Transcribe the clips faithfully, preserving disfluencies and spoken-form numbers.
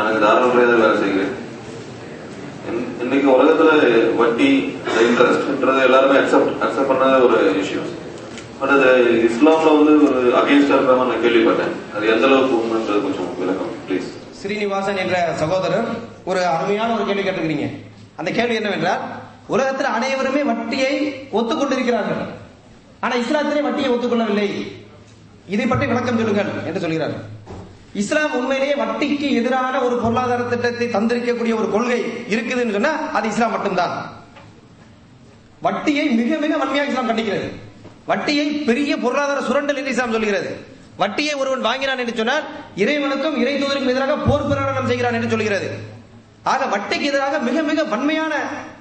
நான் தாராளமாக வேலை செய்கிறேன். இன்னைக்கு உலகத்துல வட்டி இன்ட்ரெஸ்ட்ன்றது எல்லாருமே அக்செப்ட் அக்செப்ட் பண்ணாத ஒரு இஷ்யூ. பட் அது இஸ்லாம்ல வந்து ஒரு அகேன்ஸ்டா இருக்கிற மாதிரி நான் கேள்விப்பட்டேன். அது எந்த அளவுக்கு உண்மைன்றது கொஞ்சம் விளக்கம் ப்ளீஸ். ஸ்ரீனிவாசன் என்ற சகோதரர் ஒரு அருமையான ஒரு கேள்வி கேட்டிருக்கிறீங்க. அந்த கேள்வி என்னவென்றால், உலகத்தில் அனைவருமே வட்டியை ஒத்துக்கொண்டிருக்கிறார்கள், ஆனா இஸ்லாத்திலே வட்டியை ஒத்துக்கொள்ளவில்லை, இதை பற்றி விளக்கம் சொல்லுங்கள் என்று சொல்கிறார். இஸ்லாம் உண்மையிலேயே வட்டிக்கு எதிரான ஒரு பொருளாதார திட்டத்தை தந்திருக்கக்கூடிய ஒரு கொள்கை இருக்குதுன்னு சொன்னா அது இஸ்லாம் மட்டும்தான். வட்டியை மிக மிக வன்மையாக இஸ்லாம் கண்டிக்கிறது. வட்டியை பெரிய பொருளாதார சுரண்டல் என்று இஸ்லாம் சொல்கிறது. வட்டியை ஒருவன் வாங்கினான் என்று சொன்னால் இறைவனுக்கும் இறை தூதருக்கும் எதிராக போர் பிரகடனம் செய்கிறான் என்று சொல்கிறது. ஆக வட்டிக்கு எதிராக மிக மிக வன்மையான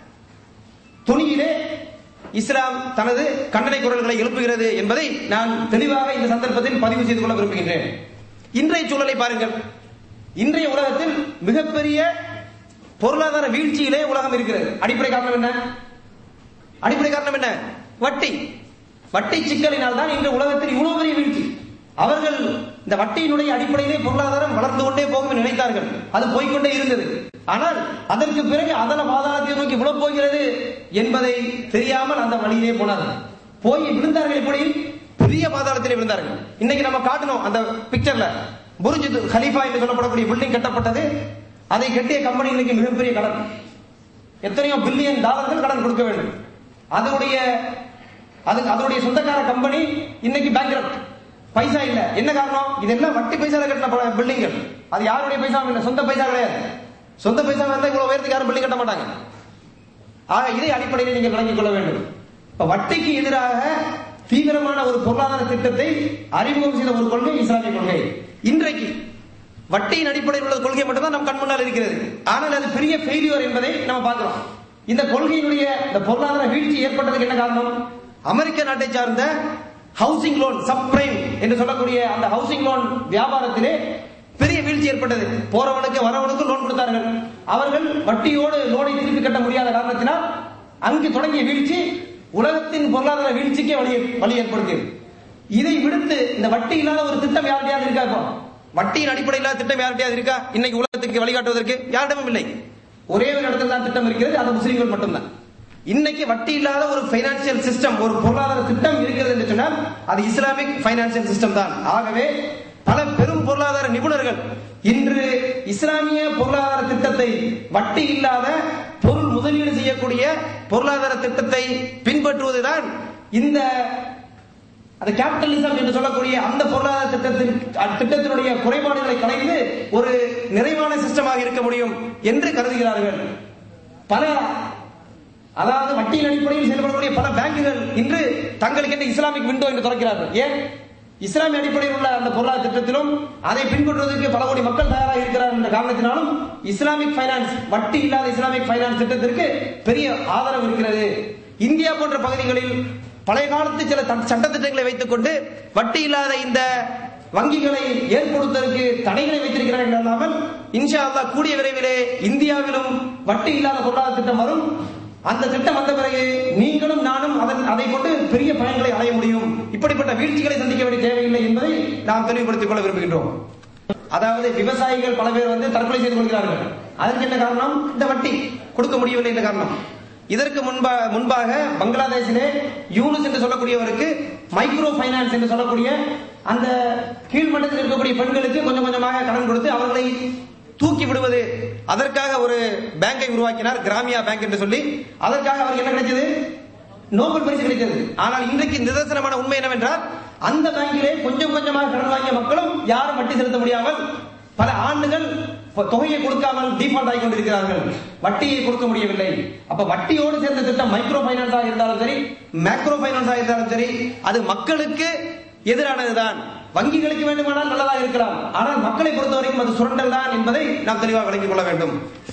துணியிலே இஸ்லாம் தனது கண்டனை குரல்களை எழுப்புகிறது என்பதை நான் தெளிவாக இந்த சந்தர்ப்பத்தில் பதிவு செய்து கொள்ள விரும்புகின்றேன். இன்றைய சூழலை பாருங்கள். இன்றைய உலகத்தில் மிகப்பெரிய பொருளாதார வீழ்ச்சியிலே உலகம் இருக்கிறது. அடிப்படை காரணம் என்ன? அடிப்படை காரணம் என்ன? வட்டி. வட்டி சிக்கலினால் தான் இன்று உலகத்தில் இவ்வளவு பெரிய வீழ்ச்சி. அவர்கள் இந்த வட்டியினுடைய அடிப்படையிலே பொருளாதாரம் வளர்ந்து கொண்டே போகும் நினைத்தார்கள். அது போய்கொண்டே இருந்தது. ஆனால் அதற்கு பிறகு அதன பாதாளத்தை நோக்கி விழப் போகிறது என்பதை தெரியாமல் அந்த வழியிலே போனார்கள். போய் விழுந்தார்கள். எப்படி? பெரிய பாதாளத்திலே விழுந்தார்கள். இன்னைக்கு நம்ம காட்டணும் அந்த பிக்சர்ல புர்ஜ் கலீஃபா என்று சொல்லப்படக்கூடிய பில்டிங் கட்டப்பட்டது. அதை கட்டிய கம்பெனி இன்னைக்கு மிகப்பெரிய கடன், எத்தனையோ பில்லியன் டாலர்கள் கடன் கொடுக்க வேண்டும். அதனுடைய அதனுடைய சொந்தக்கார கம்பெனி இன்னைக்கு பேங்க்ரப்ட், பைசா இல்ல. என்ன காரணம்? இதெல்லாம் வட்டி பைசால கட்டின பில்டிங்கள். அது யாருடைய பைசா இல்ல, சொந்த பைசா கிடையாது. சொந்த பைசா இருந்தா இவ்வளவு உயரத்துக்கு யாரும் பில்டிங் கட்ட மாட்டாங்க. ஆக இதை அடிப்படையில் நீங்கள் விளங்கிக் கொள்ள வேண்டும். இப்ப வட்டிக்கு எதிராக தீவிரமான ஒரு பொருளாதார திட்டத்தை அறிமுகம் செய்த ஒரு கொள்கை இஸ்லாமிய கொள்கை. இன்றைக்கு வட்டியின் அடிப்படையில் உள்ள கொள்கை மட்டும்தான் நம் கண் முன்னால் இருக்கிறது. ஆனால் அது பெரிய ஃபெயிலியர் என்பதை நம்ம பார்க்கிறோம். இந்த கொள்கையினுடைய இந்த பொருளாதார வீழ்ச்சி ஏற்பட்டதுக்கு என்ன காரணம்? அமெரிக்க நாட்டை சார்ந்த ஹவுசிங் லோன், சப்ரைம் என்று சொல்லக்கூடிய அந்த ஹவுசிங் லோன் வியாபாரத்திலே பெரிய வீழ்ச்சி ஏற்பட்டது. போறவனுக்கு வரவனுக்கு லோன் கொடுத்தார்கள். அவர்கள் வட்டியோடு லோனை திருப்பி கட்ட முடியாத காரணத்தினால் அங்கு தொடங்கிய வீழ்ச்சி உலகத்தின் பொருளாதார வீழ்ச்சிக்கே வழி வழி ஏற்படுத்தியது. இதை விடுத்து இந்த வட்டி இல்லாத ஒரு திட்டம் யார்கிட்டயாவது இருக்கா? இப்போ வட்டியின் அடிப்படையிலான திட்டம் யார்கிட்டயாவது இருக்கா? இன்னைக்கு உலகத்துக்கு வழிகாட்டுவதற்கு யாரிடமும் இல்லை. ஒரே ஒரு இடத்துல தான் திட்டம் இருக்கிறது, அது முஸ்லிம்கள் மட்டும்தான். இன்னைக்கு வட்டி இல்லாத ஒரு பைனான்சியல் சிஸ்டம், ஒரு பொருளாதார திட்டம் இருக்கிறது என்று சொன்னால் அது இஸ்லாமிக் பைனான்சியல் சிஸ்டம் தான். ஆகவே பல பெரும் பொருளாதார நிபுணர்கள் இன்று இஸ்லாமிய பொருளாதார திட்டத்தை, வட்டி இல்லாத பொருள் முதலீடு செய்யக்கூடிய பொருளாதார திட்டத்தை பின்பற்றுவதுதான் இந்த அந்த கேபிட்டலிசம் என்று சொல்லக்கூடிய அந்த பொருளாதார திட்டத்தின் திட்டத்தினுடைய குறைபாடுகளை களைந்து ஒரு நிறைவான சிஸ்டமாக இருக்க முடியும் என்று கருதுகிறார்கள். பல அதாவது வட்டியின் அடிப்படையில் செயல்படக்கூடிய பல பேங்குகள் இன்று தங்களுக்கு என்று இஸ்லாமிக் விண்டோ என்று திறக்கிறார்கள். ஏன்? இஸ்லாமிய அடிப்படையில் உள்ள அந்த பொருளாதார திட்டத்திலும் அதை பின்பற்றுவதற்கு பல கோடி மக்கள் தயாராக இருக்கிறார் என்ற காரணத்தினாலும் இஸ்லாமிக் பைனான்ஸ், வட்டி இல்லாத இஸ்லாமிக் பைனான்ஸ் திட்டத்திற்கு பெரிய ஆதரவு இருக்கிறது. இந்தியா போன்ற பகுதிகளில் பழைய காலத்து சில சட்டத்திட்டங்களை வைத்துக் கொண்டு வட்டி இல்லாத இந்த வங்கிகளை ஏற்படுத்துவதற்கு தடைகளை வைத்திருக்கிறார்கள். அல்லாமல் இன்ஷா அல்லாஹ் கூடிய விரைவிலே இந்தியாவிலும் வட்டி இல்லாத பொருளாதார திட்டம் வரும். அந்த திட்டம் வந்த பிறகு நீங்களும் நானும் அதன் அதை கொண்டு பெரிய பயன்களை அடைய முடியும். இப்படிப்பட்ட வீழ்ச்சிகளை சந்திக்க வேண்டிய தேவையில்லை என்பதை நாம் தெளிவுபடுத்திக் கொள்ள விரும்புகின்றோம். அதாவது விவசாயிகள் பல பேர் வந்து தற்கொலை செய்து கொள்கிறார்கள். அதற்கு என்ன காரணம்? இந்த வட்டி கொடுக்க முடியவில்லை என்ற காரணம். இதற்கு முன்பா முன்பாக பங்களாதேஷிலே யூனுஸ் என்று சொல்லக்கூடியவருக்கு மைக்ரோ பைனான்ஸ் என்று சொல்லக்கூடிய அந்த கீழ்மட்டத்தில் இருக்கக்கூடிய பெண்களுக்கு கொஞ்சம் கொஞ்சமாக கடன் கொடுத்து அவர்களை தூக்கி விடுவது, அதற்காக ஒரு பேங்கை உருவாக்கினார், கிராமியா பேங்க் என்று சொல்லி. அதற்காக அவருக்கு என்ன கிடைத்தது? நோபல் பரிசு கிடைத்தது. ஆனால் இன்றைக்கு நிதர்சனமான உண்மை என்னவென்றால் அந்த பேங்கிலே கொஞ்சம் கொஞ்சமாக கடன் வாங்கிய மக்களும் யாரும் வட்டி செலுத்த முடியாமல் பல ஆண்டுகள் தொகையை கொடுக்காமல் டிஃபால்ட் ஆகி கொண்டிருக்கிறார்கள். வட்டியை கொடுக்க முடியவில்லை. அப்ப வட்டியோடு சேர்ந்த திட்டம் மைக்ரோ பைனான்ஸாக இருந்தாலும் சரி, மேக்ரோ பைனான்ஸாக இருந்தாலும் சரி, அது மக்களுக்கு எதிரானதுதான். வங்கிகளுக்கு வேண்டுமானால் நல்லதாக இருக்கலாம், ஆனால் மக்களை பொறுத்தவரைக்கும் அது சுரண்டல் தான் என்பதை நாம் தெளிவாக விளங்கிக் கொள்ள வேண்டும்.